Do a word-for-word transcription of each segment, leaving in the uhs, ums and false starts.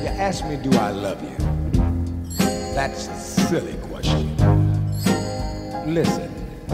ask me, do I love you? That's a silly question. Listen.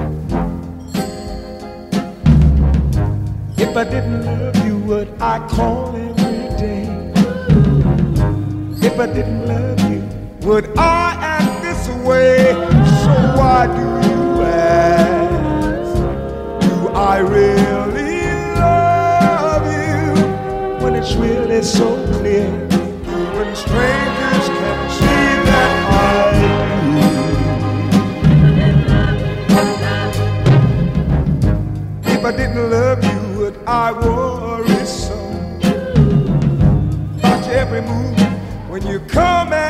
If I didn't love you, would I call every day? If I didn't love you, would I act this way? So why do you ask? Do I really love you? When it's really so clear, when strangers can see that I do. If I didn't love you, would I worry so about your every move when you come out?